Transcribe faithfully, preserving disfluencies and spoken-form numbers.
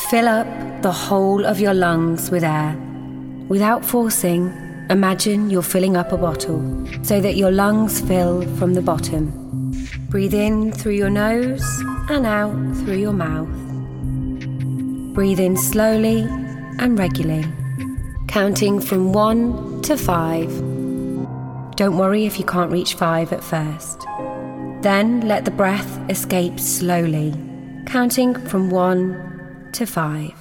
Fill up the whole of your lungs with air. Without forcing, imagine you're filling up a bottle so that your lungs fill from the bottom. Breathe in through your nose and out through your mouth. Breathe in slowly and regularly, counting from one to five. Don't worry if you can't reach five at first. Then let the breath escape slowly, counting from one to five.